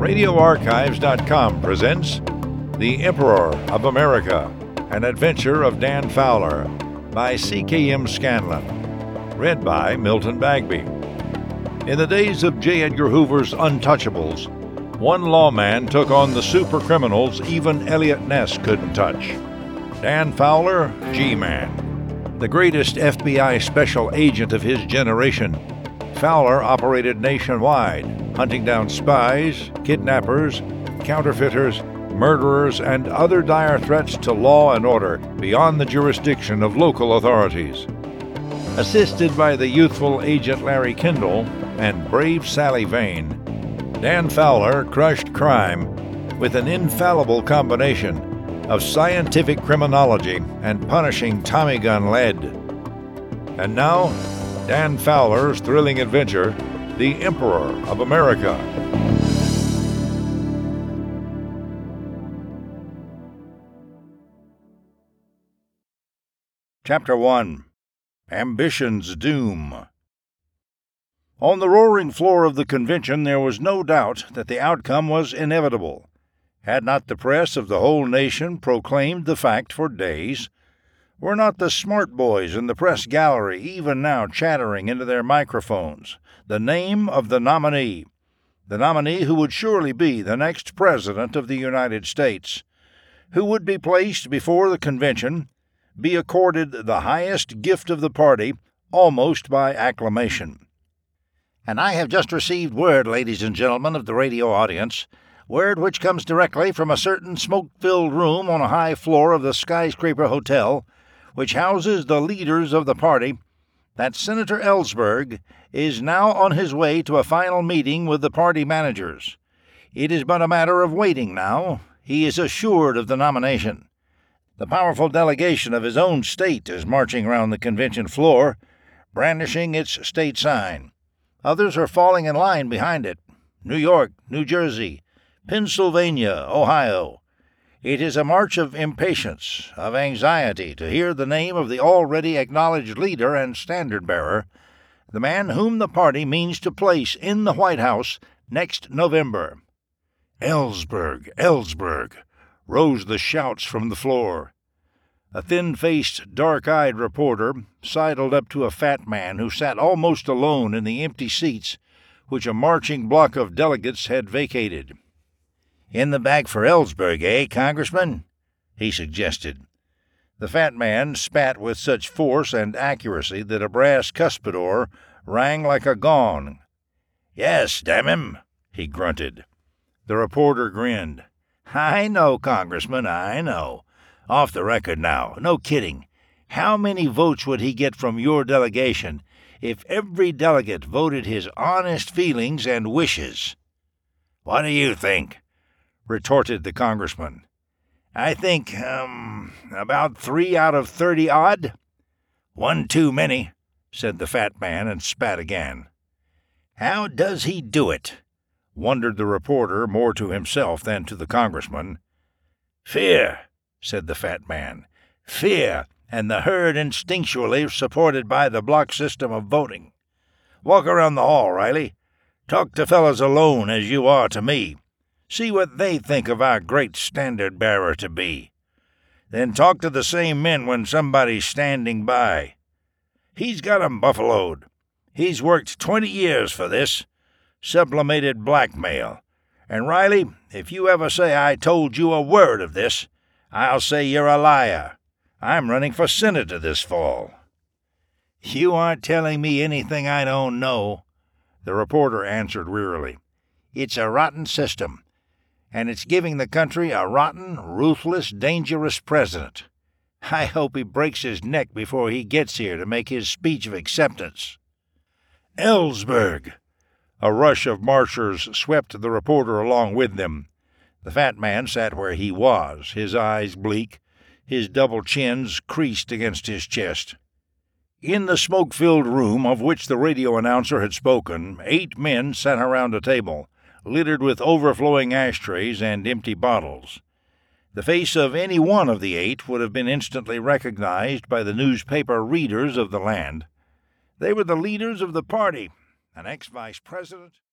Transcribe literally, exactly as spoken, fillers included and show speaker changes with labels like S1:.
S1: radio archives dot com presents The Emperor of America, an adventure of Dan Fowler by C K M Scanlon. Read by Milton Bagby. In the days of J. Edgar Hoover's Untouchables, one lawman took on the super criminals even Eliot Ness couldn't touch. Dan Fowler, G-Man. The greatest F B I special agent of his generation, Fowler operated nationwide, hunting down spies, kidnappers, counterfeiters, murderers, and other dire threats to law and order beyond the jurisdiction of local authorities. Assisted by the youthful Agent Larry Kendall and brave Sally Vane, Dan Fowler crushed crime with an infallible combination of scientific criminology and punishing Tommy gun lead. And now, Dan Fowler's thrilling adventure, The Emperor of America. Chapter one. Ambition's Doom. On the roaring floor of the convention there was no doubt that the outcome was inevitable. Had not the press of the whole nation proclaimed the fact for days? Were not the smart boys in the press gallery even now chattering into their microphones the name of the nominee, the nominee who would surely be the next President of the United States, who would be placed before the convention, be accorded the highest gift of the party, almost by acclamation? And I have just received word, ladies and gentlemen of the radio audience, word which comes directly from a certain smoke-filled room on a high floor of the Skyscraper Hotel, which houses the leaders of the party, that Senator Ellsberg is now on his way to a final meeting with the party managers. It is but a matter of waiting now. He is assured of the nomination. The powerful delegation of his own state is marching round the convention floor, brandishing its state sign. Others are falling in line behind it. New York, New Jersey, Pennsylvania, Ohio. It is a march of impatience, of anxiety to hear the name of the already acknowledged leader and standard-bearer, the man whom the party means to place in the White House next November. Ellsberg, Ellsberg, rose the shouts from the floor. A thin-faced, dark-eyed reporter sidled up to a fat man who sat almost alone in the empty seats which a marching block of delegates had vacated. "In the bag for Ellsberg, eh, Congressman?" he suggested. The fat man spat with such force and accuracy that a brass cuspidor rang like a gong. "Yes, damn him," he grunted. The reporter grinned. "I know, Congressman, I know. Off the record now, no kidding. How many votes would he get from your delegation if every delegate voted his honest feelings and wishes?" "What do you think?" retorted the congressman. "I think, um, about three out of thirty odd." "One too many," said the fat man, and spat again. "How does he do it?" wondered the reporter, more to himself than to the congressman. "Fear," said the fat man. "Fear, and the herd instinctually supported by the block system of voting. Walk around the hall, Riley. Talk to fellows alone as you are to me. See what they think of our great standard-bearer to be. Then talk to the same men when somebody's standing by. He's got 'em buffaloed. He's worked twenty years for this. Sublimated blackmail. And, Riley, if you ever say I told you a word of this, I'll say you're a liar. I'm running for senator this fall." "You aren't telling me anything I don't know," the reporter answered wearily. "It's a rotten system, and it's giving the country a rotten, ruthless, dangerous president. I hope he breaks his neck before he gets here to make his speech of acceptance." "Ellsberg!" A rush of marchers swept the reporter along with them. The fat man sat where he was, his eyes bleak, his double chins creased against his chest. In the smoke-filled room of which the radio announcer had spoken, eight men sat around a table, littered with overflowing ashtrays and empty bottles. The face of any one of the eight would have been instantly recognized by the newspaper readers of the land. They were the leaders of the party, an ex-vice president,